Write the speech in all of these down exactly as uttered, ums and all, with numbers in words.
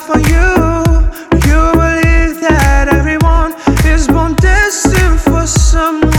for you. You believe that everyone is born destined for someone.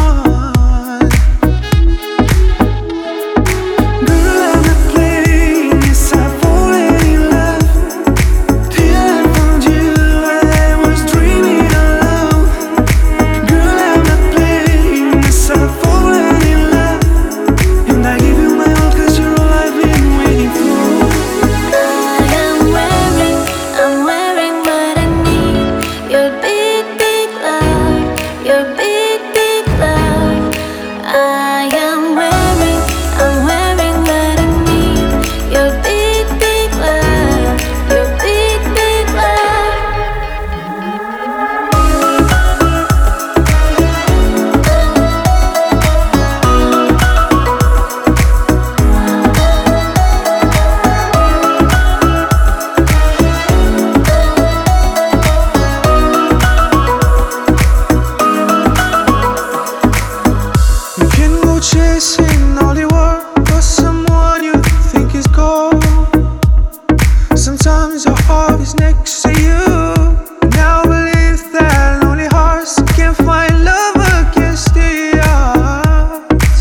Girl, I'm not playing, yes, I've fallen in love. Till I found you, I was dreaming alone. Girl, I'm not playing, yes, I've fallen in love. And I give you my all, cause you're all I've been waiting for. I am wearing, I'm wearing what I need. Your big, big love, your big, big love. I am wearing, I'm wearing what I need. Your big, big love, your big, big love. You can go chasing all you want for someone you think is gold. Sometimes your heart is next to you. Now believe that lonely hearts can find love against the odds.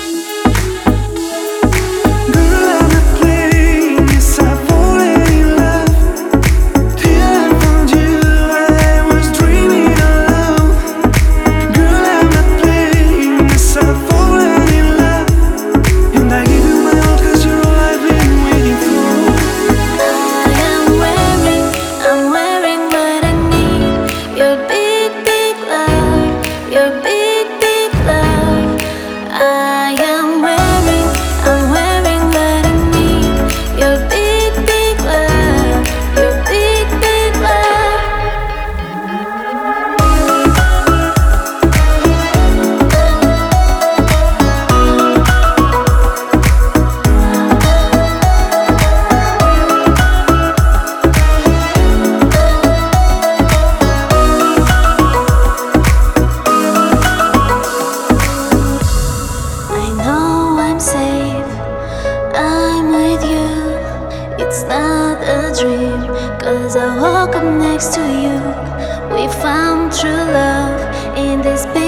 Girl, I'm not playing, yes, I've fallen in love. Till I found you, I was dreaming alone. Girl, I'm not playing, yes, I've fallen in love. And I give you my all, cause you're all I've been waiting for. I am wearing, I'm wearing what I need. Your big, big love, your big, big love. I am wearing, I'm wearing what I need. Your big, big love, your big, big love. I know I'm safe, I'm with you. It's not a dream, cause I woke up next to you. We found true love in this big